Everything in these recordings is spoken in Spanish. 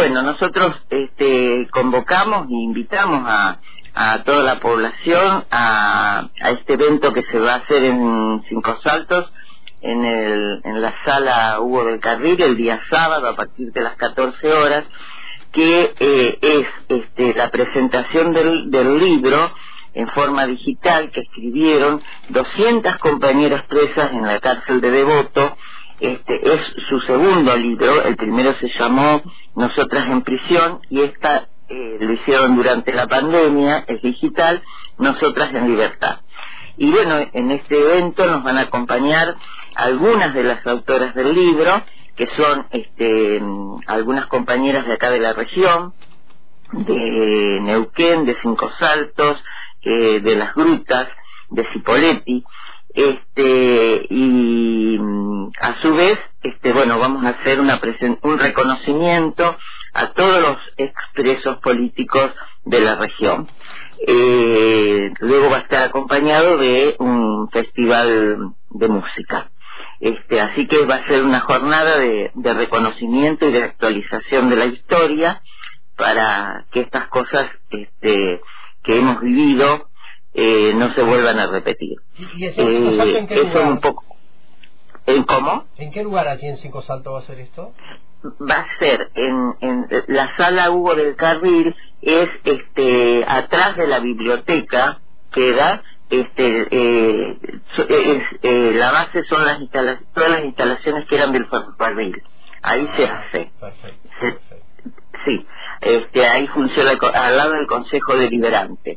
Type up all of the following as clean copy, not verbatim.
bueno, nosotros convocamos e invitamos a toda la población a este evento que se va a hacer en Cinco Saltos, en la sala Hugo del Carril, el día sábado a partir de las 14 horas, que es la presentación del libro en forma digital que escribieron 200 compañeras presas en la cárcel de Devoto. Es su segundo libro. El primero se llamó Nosotras en Prisión, y lo hicieron durante la pandemia, es digital, Nosotras en Libertad. Y bueno, en este evento nos van a acompañar algunas de las autoras del libro, que son algunas compañeras de acá de la región, de Neuquén, de Cinco Saltos, de Las Grutas, de Cipolletti, y a su vez, bueno, vamos a hacer un reconocimiento a todos los expresos políticos de la región. Luego va a estar acompañado de un festival de música. Así que va a ser una jornada de reconocimiento y de actualización de la historia, para que estas cosas que hemos vivido no se vuelvan a repetir. ¿Y eso en qué lugar? Un poco. ¿En cómo? ¿En qué lugar allí en Cinco Saltos va a ser esto? Va a ser en la sala Hugo del Carril, es atrás de la biblioteca, queda. La base son todas las instalaciones que eran del ferrocarril. Ahí se hace. Perfecto. Sí, ahí funciona al lado del Consejo Deliberante.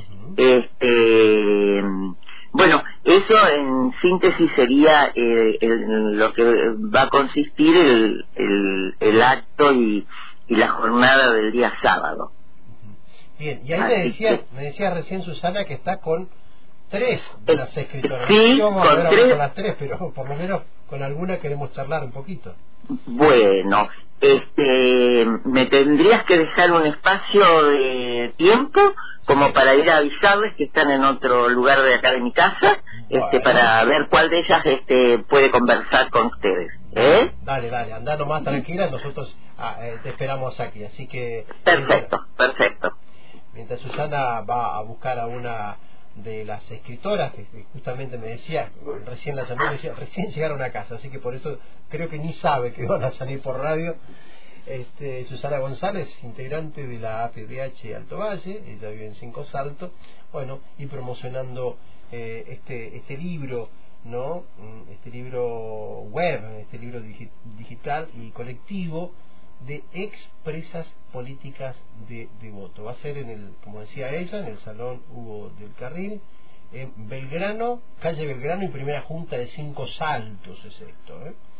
Bueno, eso en síntesis sería lo que va a consistir el acto y la jornada del día sábado. Bien, y ahí me decía recién Susana que está con 3 de las escritoras. Sí, no vamos a ver con con las 3, pero por lo menos con alguna queremos charlar un poquito. Bueno, me tendrías que dejar un espacio de tiempo como para ir a avisarles que están en otro lugar de acá de mi casa, para ver cuál de ellas puede conversar con ustedes. Dale, andá nomás tranquila, nosotros te esperamos aquí, así que... Perfecto. Mientras Susana va a buscar a una de las escritoras que justamente me decía, recién la llamé, me decía, recién llegaron a casa, así que por eso creo que ni sabe que van a salir por radio. Susana González, integrante de la APDH Alto Valle, ella vive en Cinco Saltos, bueno, y promocionando este libro, ¿no? Este libro web, este libro digital y colectivo de expresas políticas de Devoto. Va a ser como decía ella, en el Salón Hugo del Carril, en Belgrano, calle Belgrano y primera junta de Cinco Saltos es esto,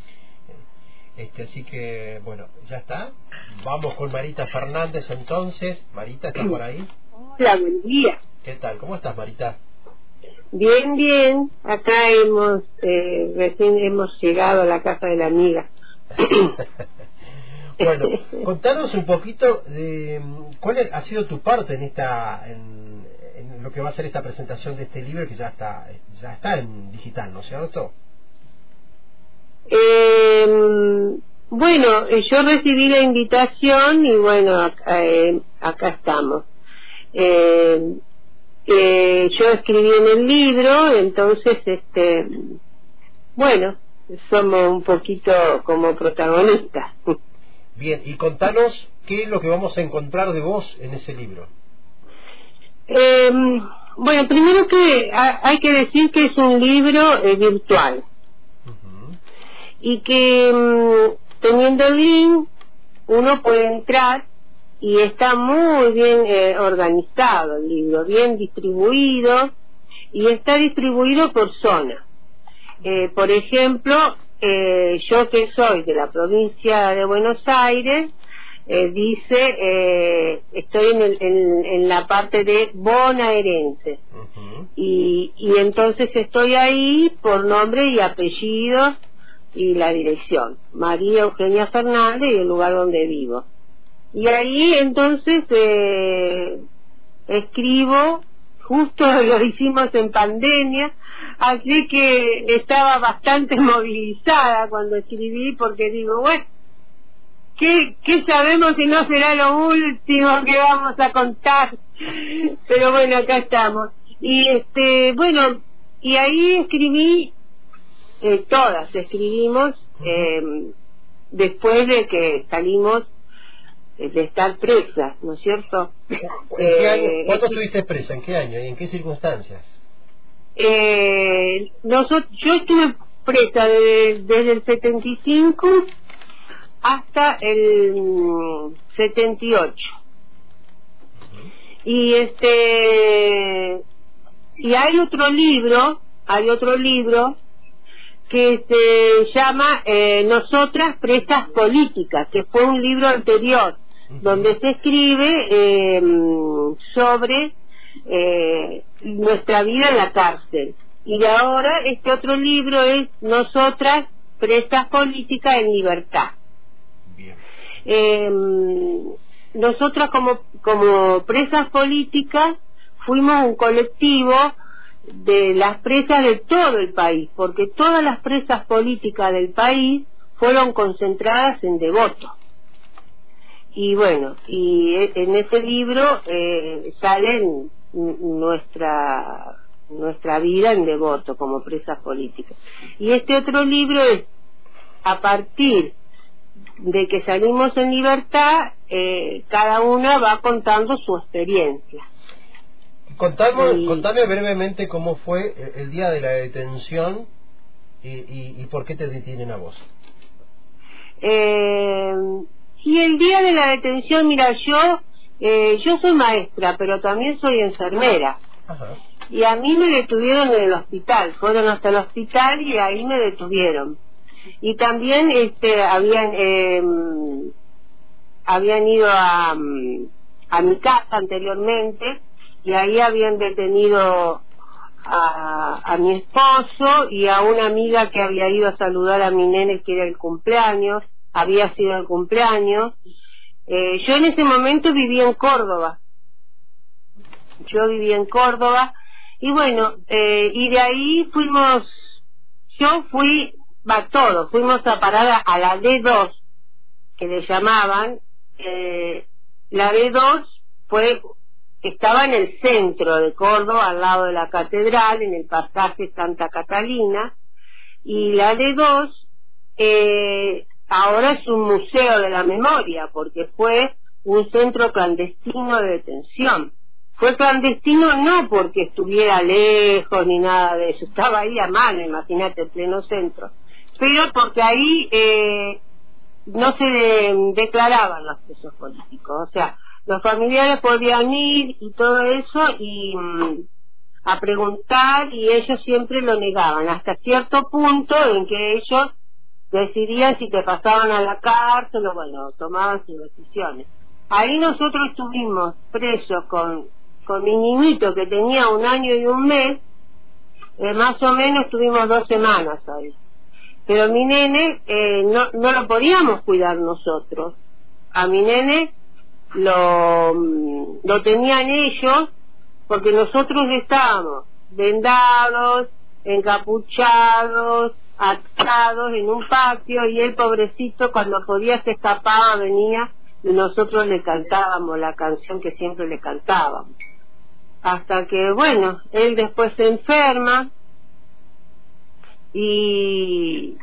así que, bueno, ya está. Vamos con Marita Fernández entonces. Marita, ¿está por ahí? Hola, buen día. ¿Qué tal? ¿Cómo estás, Marita? Bien. Acá recién hemos llegado a la casa de la amiga. Bueno, contanos un poquito de cuál ha sido tu parte en lo que va a ser esta presentación de este libro, que ya está en digital, ¿no es cierto? Bueno, yo recibí la invitación y bueno, acá estamos. Yo escribí en el libro, entonces bueno, somos un poquito como protagonistas. Bien, y contanos qué es lo que vamos a encontrar de vos en ese libro. Bueno, primero que hay que decir que es un libro virtual. Y que teniendo el link uno puede entrar y está muy bien organizado el libro, bien distribuido, y está distribuido por zona. Por ejemplo, yo que soy de la provincia de Buenos Aires, estoy en la parte de bonaerense, y entonces estoy ahí por nombre y apellido y la dirección, María Eugenia Fernández, y el lugar donde vivo. Y ahí entonces escribo, justo lo hicimos en pandemia, así que estaba bastante movilizada cuando escribí, porque digo, bueno, ¿qué sabemos si no será lo último que vamos a contar? Pero bueno, acá estamos. Y bueno, y ahí escribí, todas escribimos, después de que salimos de estar presas, ¿no es cierto? ¿En qué año? ¿Cuánto estuviste presa? ¿En qué año y en qué circunstancias? Yo estuve presa desde el 75 hasta el 78. Y y hay otro libro que se llama Nosotras presas políticas, que fue un libro anterior, donde se escribe sobre nuestra vida en la cárcel. Y ahora este otro libro es Nosotras presas políticas en libertad. Bien. Nosotras como presas políticas fuimos un colectivo de las presas de todo el país, porque todas las presas políticas del país fueron concentradas en Devoto. Y bueno, y en ese libro sale nuestra vida en Devoto como presas políticas. Y este otro libro es a partir de que salimos en libertad, cada una va contando su experiencia. Contame brevemente cómo fue el día de la detención y por qué te detienen a vos. Y el día de la detención, mira, yo soy maestra, pero también soy enfermera. Ajá. Y a mí me detuvieron en el hospital, fueron hasta el hospital y ahí me detuvieron. Y también habían ido a mi casa anteriormente, y ahí habían detenido a mi esposo y a una amiga que había ido a saludar a mi nene, que era el cumpleaños, había sido el cumpleaños. Yo en ese momento vivía en Córdoba. Y bueno, y de ahí fuimos a parar a la D2, que le llamaban. La D2 estaba en el centro de Córdoba, al lado de la catedral, en el pasaje Santa Catalina, y la D2 ahora es un museo de la memoria, porque fue un centro clandestino de detención. Fue clandestino no porque estuviera lejos ni nada de eso, estaba ahí a mano, imagínate, en pleno centro, pero porque ahí no se declaraban los presos políticos, o sea, los familiares podían ir y todo eso y a preguntar, y ellos siempre lo negaban, hasta cierto punto en que ellos decidían si te pasaban a la cárcel o bueno, tomaban sus decisiones. Ahí nosotros estuvimos presos con mi niñito que tenía 1 año y 1 mes, más o menos estuvimos 2 semanas ahí. Pero mi nene no lo podíamos cuidar nosotros. A mi nene lo tenían ellos, porque nosotros estábamos vendados, encapuchados, atados en un patio, y él, pobrecito, cuando podía se escapaba, venía, y nosotros le cantábamos la canción que siempre le cantábamos. Hasta que, bueno, él después se enferma, y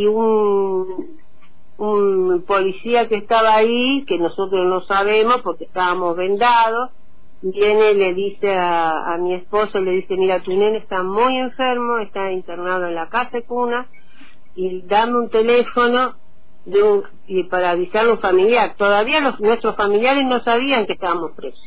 un policía que estaba ahí, que nosotros no sabemos porque estábamos vendados, viene y le dice a mi esposo, le dice: mira, tu nene está muy enfermo, está internado en la casa de cuna, y dame un teléfono y para avisar a un familiar. Todavía nuestros familiares no sabían que estábamos presos.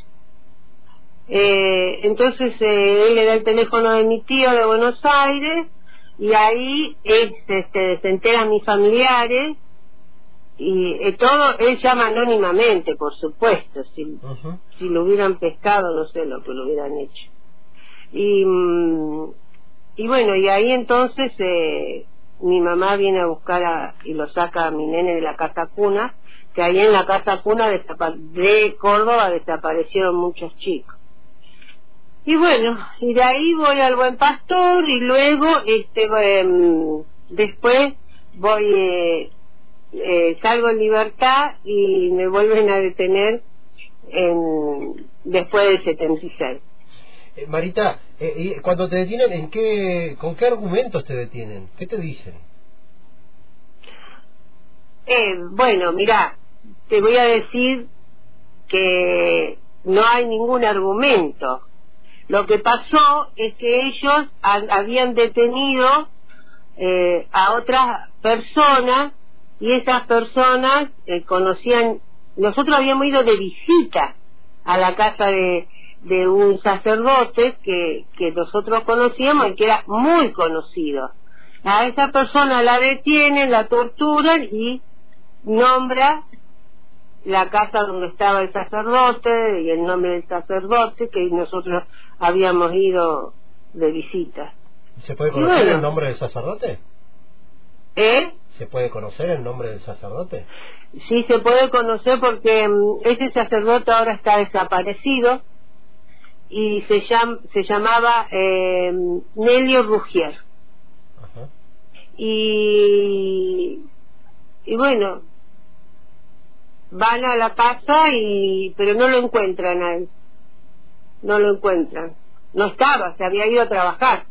Entonces él le da el teléfono de mi tío de Buenos Aires, y ahí se enteran mis familiares, y todo, él llama anónimamente, por supuesto. Si lo hubieran pescado, no sé lo que lo hubieran hecho. Y bueno, y ahí entonces mi mamá viene a buscar y lo saca a mi nene de la casa cuna, que ahí en la casa cuna de Córdoba desaparecieron muchos chicos. Y bueno, y de ahí voy al Buen Pastor, y luego después voy salgo en libertad y me vuelven a detener después del 76. Marita, y cuando te detienen, ¿con qué argumentos te detienen? ¿Qué te dicen? Bueno, mira, te voy a decir que no hay ningún argumento. Lo que pasó es que ellos habían detenido a otras personas, y esas personas conocían. Nosotros habíamos ido de visita a la casa de un sacerdote que nosotros conocíamos y que era muy conocido. A esa persona la detienen, la torturan y nombra la casa donde estaba el sacerdote y el nombre del sacerdote, que nosotros habíamos ido de visita. ¿Se puede conocer el nombre del sacerdote? ¿Se puede conocer el nombre del sacerdote? Sí, se puede conocer porque ese sacerdote ahora está desaparecido y se llamaba Nelio Rugier. Ajá. Y bueno, van a la casa pero no lo encuentran a él. No lo encuentran. No estaba, se había ido a trabajar.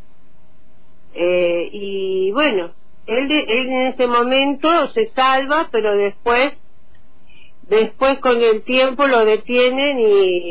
Y bueno, él en ese momento se salva, pero después con el tiempo lo detienen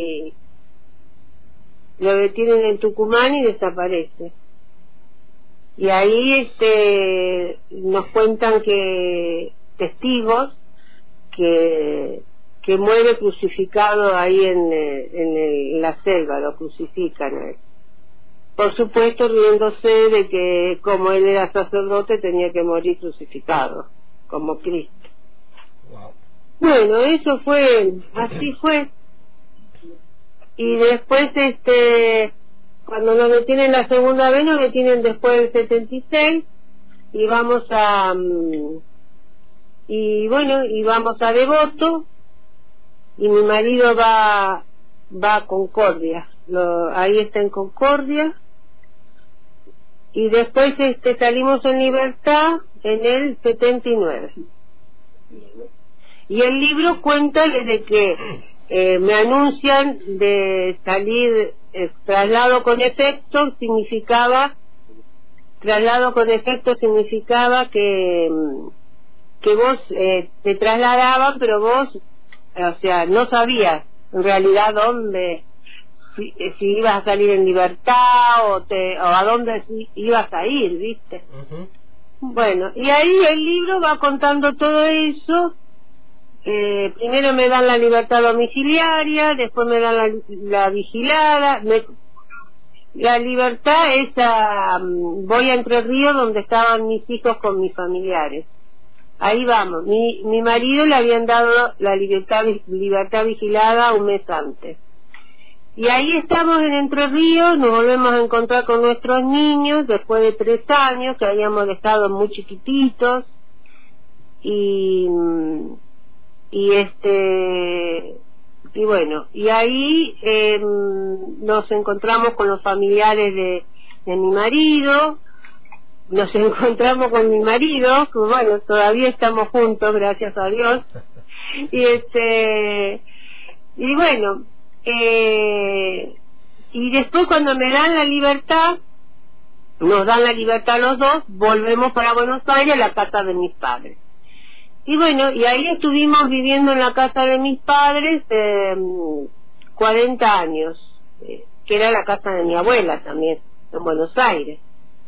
en Tucumán y desaparece. Y ahí nos cuentan que testigos que muere crucificado ahí en la selva, lo crucifican a él. Por supuesto, riéndose de que como él era sacerdote tenía que morir crucificado, como Cristo. Wow. Bueno, eso fue, así fue. Y después, cuando nos detienen la segunda vez, nos detienen después del 76 y vamos a Devoto, y mi marido va a Concordia, ahí está en Concordia, y después salimos en libertad en el 79. Y el libro cuenta desde que me anuncian de salir, traslado con efecto significaba que vos te trasladaban, pero vos, o sea, no sabías en realidad dónde, si ibas a salir en libertad o a dónde ibas a ir, ¿viste? Uh-huh. Bueno, y ahí el libro va contando todo eso. Primero me dan la libertad domiciliaria, después me dan la vigilada, la libertad voy a Entre Ríos, donde estaban mis hijos con mis familiares. Ahí vamos. Mi marido le habían dado la libertad vigilada un mes antes. Y ahí estamos en Entre Ríos, nos volvemos a encontrar con nuestros niños después de 3 años, que habíamos estado muy chiquititos. Y bueno, y ahí nos encontramos con los familiares de mi marido. Nos encontramos con mi marido, que bueno, todavía estamos juntos, gracias a Dios. Y bueno, y después cuando me dan la libertad, nos dan la libertad los dos, volvemos para Buenos Aires, a la casa de mis padres. Y bueno, y ahí estuvimos viviendo en la casa de mis padres 40 años, que era la casa de mi abuela también, en Buenos Aires.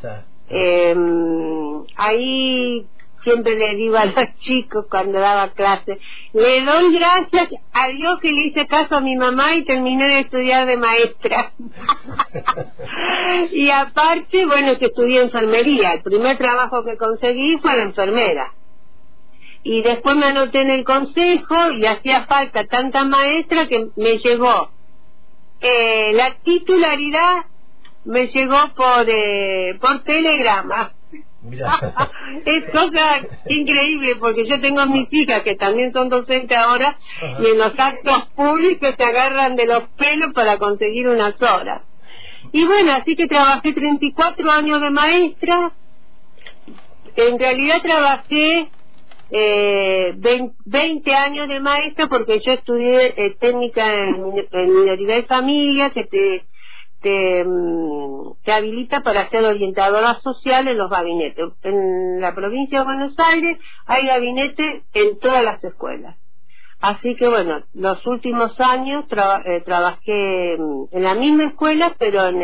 Ahí siempre le digo a los chicos cuando daba clases, le doy gracias a Dios que le hice caso a mi mamá y terminé de estudiar de maestra. Y aparte, bueno, que estudié enfermería. El primer trabajo que conseguí fue la enfermera. Y después me anoté en el consejo y hacía falta tanta maestra que me llegó la titularidad, me llegó por telegrama. Es cosa increíble, porque yo tengo mis hijas que también son docentes ahora. Ajá. Y en los actos públicos se agarran de los pelos para conseguir unas horas. Y bueno, así que trabajé 34 años de maestra. En realidad trabajé 20 años de maestro, porque yo estudié técnica en minoridad de familia, que te habilita para ser orientadora social en los gabinetes. En la provincia de Buenos Aires hay gabinetes en todas las escuelas. Así que bueno, los últimos años trabajé en la misma escuela, pero en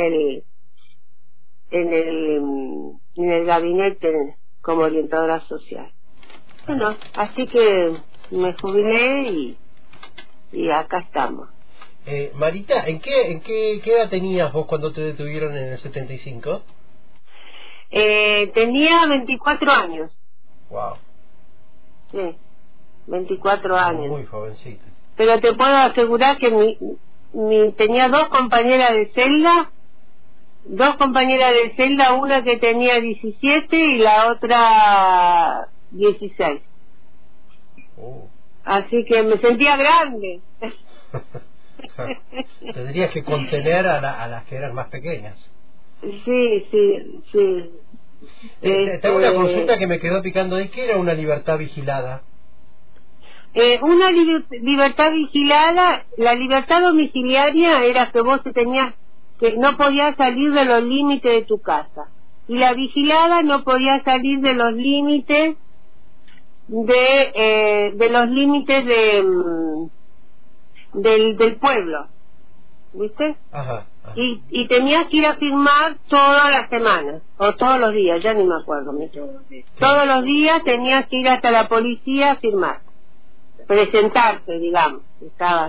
el gabinete como orientadora social. Bueno, así que me jubilé y acá estamos. Marita, ¿en qué edad tenías vos cuando te detuvieron en el 75? Tenía 24 años. Wow. Sí, 24 años. Muy jovencita. Pero te puedo asegurar que tenía dos compañeras de celda, una que tenía 17 y la otra 16. Así que me sentía grande. Tendrías que contener a las que eran más pequeñas. Sí. Tengo una consulta que me quedó picando ahí. ¿Qué era una libertad vigilada? Una libertad vigilada, la libertad domiciliaria era que vos que no podías salir de los límites de tu casa, y la vigilada no podía salir de los límites del pueblo, ¿viste? Ajá. Y tenías que ir a firmar todas las semanas o todos los días, ya ni me acuerdo. Sí. Todos los días tenías que ir hasta la policía a firmar, presentarte, digamos. Estabas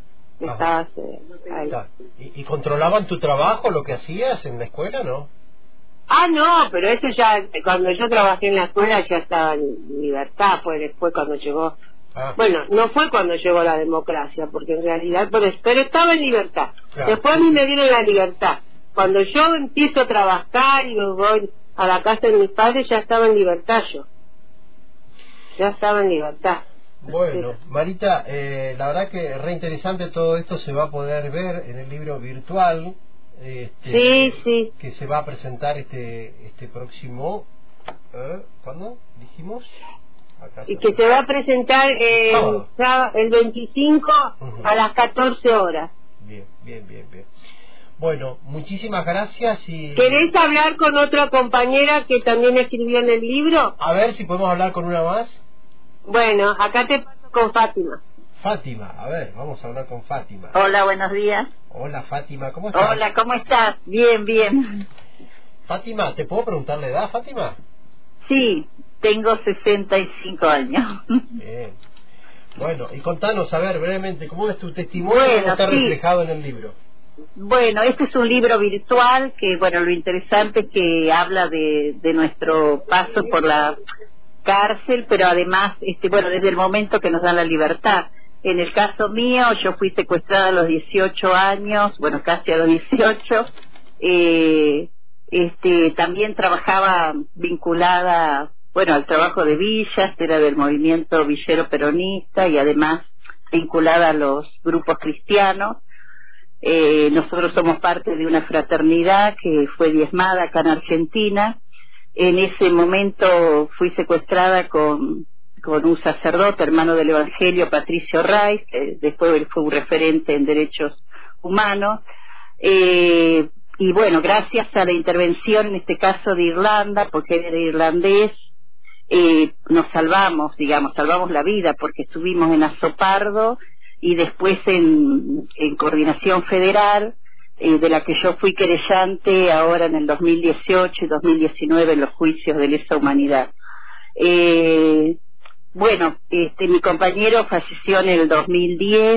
ahí. ¿Y controlaban tu trabajo, lo que hacías en la escuela, no? No, pero eso ya, cuando yo trabajé en la escuela ya estaba en libertad, fue después cuando llegó. Bueno, no fue cuando llegó la democracia, porque en realidad, pero estaba en libertad. Claro. Después a mí me dieron la libertad. Cuando yo empiezo a trabajar y me voy a la casa de mis padres, ya estaba en libertad yo. Ya estaba en libertad. Bueno, Marita, la verdad que re interesante todo esto. Se va a poder ver en el libro virtual. Sí. Que se va a presentar este próximo... ¿cuándo dijimos? Y que se va a presentar el 25 a las 14 horas. Bien. Bueno, muchísimas gracias. ¿Querés hablar con otra compañera que también escribió en el libro? A ver si podemos hablar con una más. Bueno, acá te paso con Fátima. Fátima, a ver, vamos a hablar con Fátima. Hola, buenos días. Hola, Fátima, ¿cómo estás? Hola, ¿cómo estás? Bien. Fátima, ¿te puedo preguntar la edad, Fátima? Sí, tengo 65 años. Bien. Bueno, y contanos, a ver, brevemente, ¿cómo es tu testimonio y cómo está reflejado en el libro? Bueno, este es un libro virtual que, bueno, lo interesante es que habla de nuestro paso por la cárcel, pero además, bueno, desde el momento que nos dan la libertad. En el caso mío, yo fui secuestrada a los 18 años, bueno, casi a los 18. También trabajaba vinculada, bueno, al trabajo de villas, era del movimiento villero peronista y además vinculada a los grupos cristianos. Nosotros somos parte de una fraternidad que fue diezmada acá en Argentina. En ese momento fui secuestrada con un sacerdote, hermano del Evangelio, Patricio Reis, después él fue un referente en derechos humanos. Y bueno, gracias a la intervención, en este caso de Irlanda, porque él era irlandés, nos salvamos la vida, porque estuvimos en Azopardo y después en Coordinación Federal, de la que yo fui querellante ahora en el 2018 y 2019 en los juicios de lesa humanidad. Bueno, mi compañero falleció en el 2010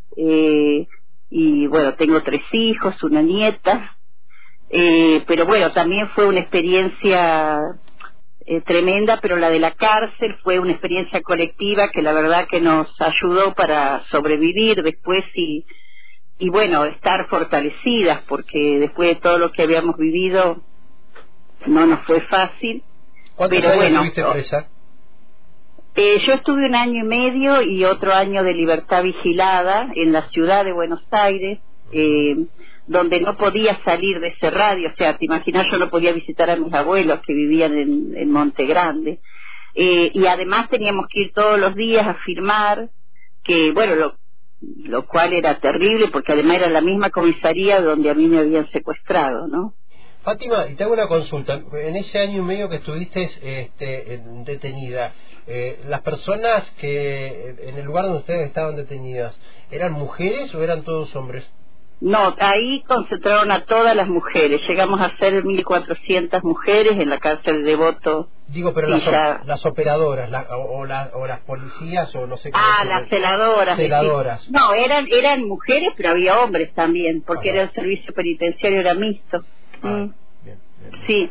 y bueno, tengo 3 hijos, una nieta, pero bueno, también fue una experiencia tremenda, pero la de la cárcel fue una experiencia colectiva que la verdad que nos ayudó para sobrevivir después y bueno, estar fortalecidas, porque después de todo lo que habíamos vivido no nos fue fácil. ¿Cuántos años estuviste presa? Yo estuve 1 año y medio y otro año de libertad vigilada en la ciudad de Buenos Aires, donde no podía salir de ese radio. O sea, te imaginas, yo no podía visitar a mis abuelos que vivían en Monte Grande. y además teníamos que ir todos los días a firmar, que bueno, lo cual era terrible porque además era la misma comisaría donde a mí me habían secuestrado, ¿no? Fátima, y te hago una consulta. En ese año y medio que estuviste detenida, las personas que en el lugar donde ustedes estaban detenidas, ¿eran mujeres o eran todos hombres? No, ahí concentraron a todas las mujeres. Llegamos a ser 1.400 mujeres en la cárcel de Devoto. Digo, pero las operadoras, o las policías, o no sé cómo. Las celadoras. Celadoras. No, eran mujeres, pero había hombres también, porque era el servicio penitenciario, era mixto. Bien. Sí.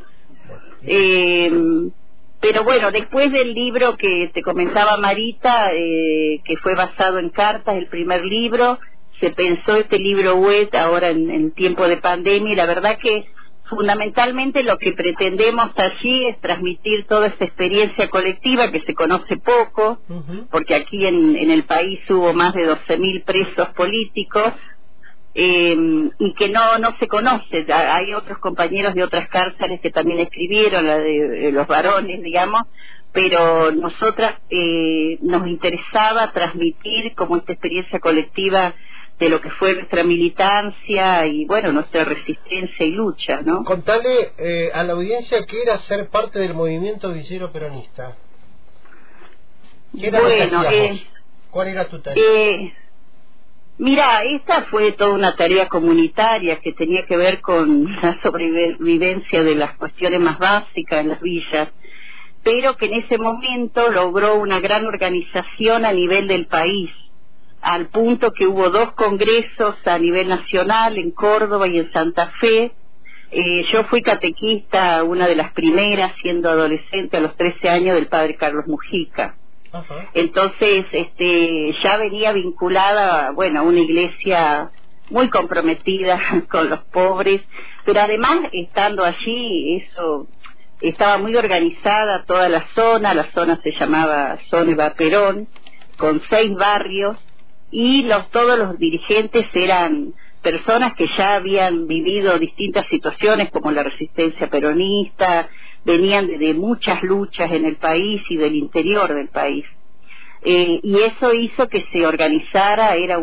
Pero bueno, después del libro que te comentaba Marita, que fue basado en cartas, el primer libro, se pensó este libro web ahora en tiempo de pandemia, y la verdad que fundamentalmente lo que pretendemos allí es transmitir toda esta experiencia colectiva que se conoce poco, porque aquí en el país hubo más de 12.000 presos políticos, y que no se conoce. Hay otros compañeros de otras cárceles que también escribieron, la de los varones, digamos, pero nosotras nos interesaba transmitir como esta experiencia colectiva de lo que fue nuestra militancia y bueno, nuestra resistencia y lucha, ¿no? Contale a la audiencia qué era ser parte del movimiento villero peronista. ¿Qué era ¿Cuál era tu tarea? Mira, esta fue toda una tarea comunitaria que tenía que ver con la sobrevivencia de las cuestiones más básicas en las villas, pero que en ese momento logró una gran organización a nivel del país, al punto que hubo 2 congresos a nivel nacional en Córdoba y en Santa Fe. Yo fui catequista, una de las primeras, siendo adolescente a los 13 años, del padre Carlos Mujica. Entonces ya venía vinculada, bueno, a una iglesia muy comprometida con los pobres, pero además estando allí, eso estaba muy organizada toda la zona se llamaba Zona Eva Perón, con 6 barrios, y todos los dirigentes eran personas que ya habían vivido distintas situaciones como la resistencia peronista, venían de muchas luchas en el país y del interior del país. Y eso hizo que se organizara, era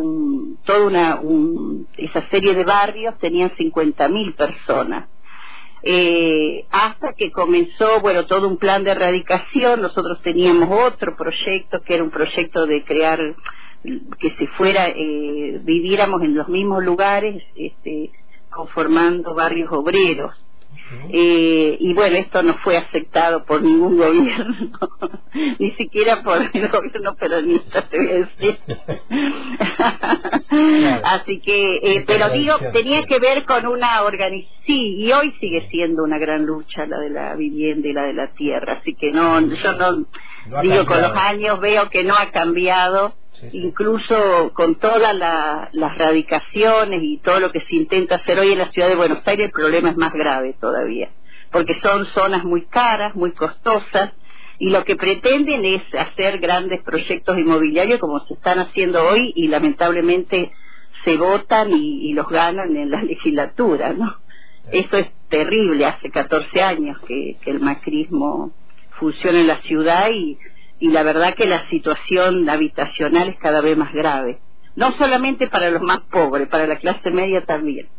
esa serie de barrios, tenían 50.000 personas. Hasta que comenzó, bueno, todo un plan de erradicación. Nosotros teníamos otro proyecto, que era un proyecto de crear, que se fuera, viviéramos en los mismos lugares, conformando barrios obreros. Y bueno, esto no fue aceptado por ningún gobierno, ni siquiera por el gobierno peronista, te voy a decir. Así que, pero digo, tenía que ver con una organización, sí, y hoy sigue siendo una gran lucha la de la vivienda y la de la tierra, así que yo no digo, con los años veo que no ha cambiado. Incluso con todas las radicaciones y todo lo que se intenta hacer hoy en la ciudad de Buenos Aires, el problema es más grave todavía, porque son zonas muy caras, muy costosas, y lo que pretenden es hacer grandes proyectos inmobiliarios como se están haciendo hoy, y lamentablemente se votan y los ganan en la legislatura, ¿no? Eso es terrible. Hace 14 años que el macrismo funciona en la ciudad, y la verdad que la situación habitacional es cada vez más grave, no solamente para los más pobres, para la clase media también.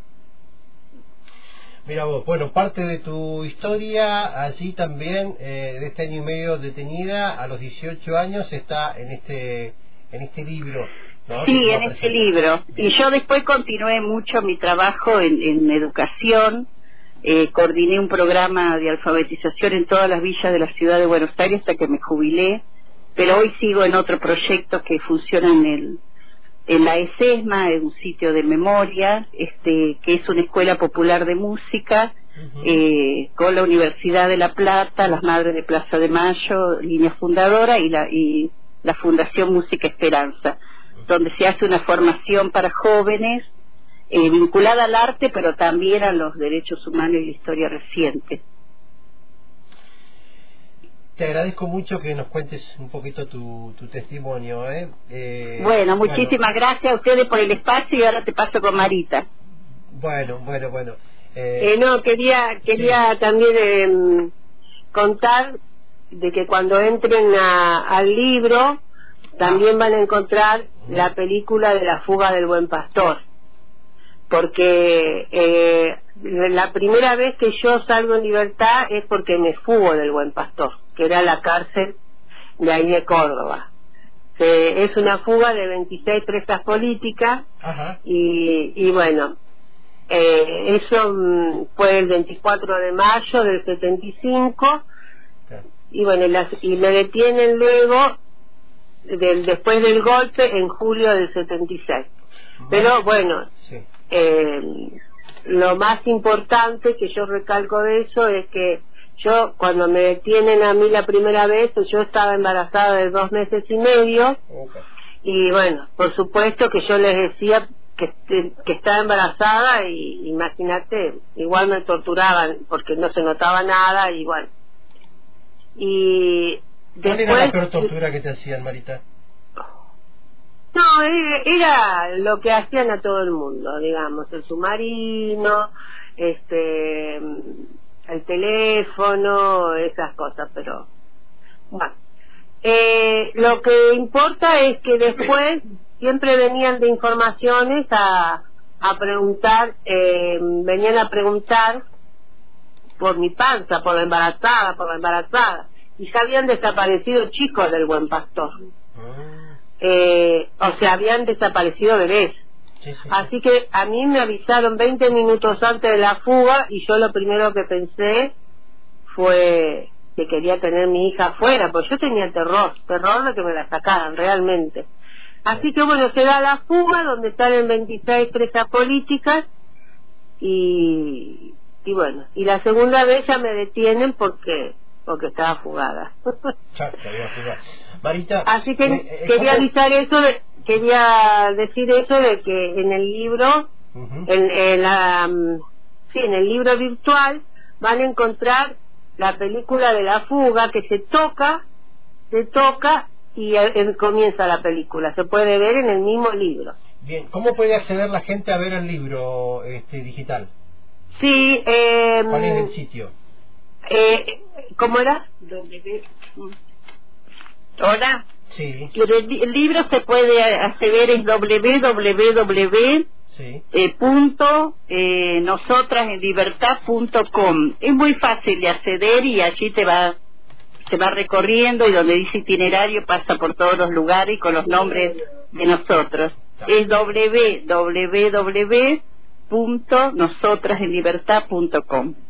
Mira vos, bueno, parte de tu historia allí también, de este año y medio detenida, a los 18 años, está en este libro, ¿no? Sí, en este libro. Y yo después continué mucho mi trabajo en educación. Coordiné un programa de alfabetización en todas las villas de la ciudad de Buenos Aires hasta que me jubilé, pero hoy sigo en otro proyecto que funciona en la ESESMA, en un sitio de memoria, que es una escuela popular de música, con la Universidad de La Plata, las Madres de Plaza de Mayo, línea fundadora, y la Fundación Música Esperanza, donde se hace una formación para jóvenes, vinculada al arte, pero también a los derechos humanos y la historia reciente. Te agradezco mucho que nos cuentes un poquito tu testimonio. Bueno, muchísimas gracias a ustedes por el espacio, y ahora te paso con Marita. Bueno. No, quería también contar que cuando entren al libro también van a encontrar la película de La fuga del buen pastor, porque la primera vez que yo salgo en libertad es porque me fugo del buen pastor, que era la cárcel de ahí de Córdoba. Es una fuga de 26 presas políticas. Ajá. Y bueno, eso fue el 24 de mayo del 75. Y bueno, y me detienen luego después del golpe en julio del 76. Pero bueno, sí. Lo más importante que yo recalco de eso es que yo, cuando me detienen a mí la primera vez, yo estaba embarazada de 2 meses y medio. Okay. Y bueno, por supuesto que yo les decía que estaba embarazada, y imagínate, igual me torturaban porque no se notaba nada, y bueno. Y ¿cuál después, era la peor tortura que te hacían, Marita? no, era lo que hacían a todo el mundo, digamos, el submarino, el teléfono, esas cosas, pero bueno. Lo que importa es que después siempre venían de informaciones a preguntar, venían a preguntar por mi panza, por la embarazada, y ya habían desaparecido chicos del Buen Pastor. O sea, habían desaparecido bebés. Sí. Así que a mí me avisaron 20 minutos antes de la fuga, y yo lo primero que pensé fue que quería tener mi hija afuera, porque yo tenía terror de que me la sacaran realmente. Así que bueno, se da la fuga, donde salen 26 presas políticas, y bueno, y la segunda vez ya me detienen porque estaba fugada. Marita, así que quería avisar eso, quería decir eso de que en el libro, en el libro virtual van a encontrar la película de la fuga, que se toca y comienza la película. Se puede ver en el mismo libro. Bien, ¿cómo puede acceder la gente a ver el libro digital? Sí. ¿Cuál es el sitio? ¿Cómo era? Hola. Sí. El libro se puede acceder en www.nosotrasenlibertad.com. Es muy fácil de acceder, y allí se va recorriendo, y donde dice itinerario pasa por todos los lugares y con los nombres de nosotros. Es www.nosotrasenlibertad.com.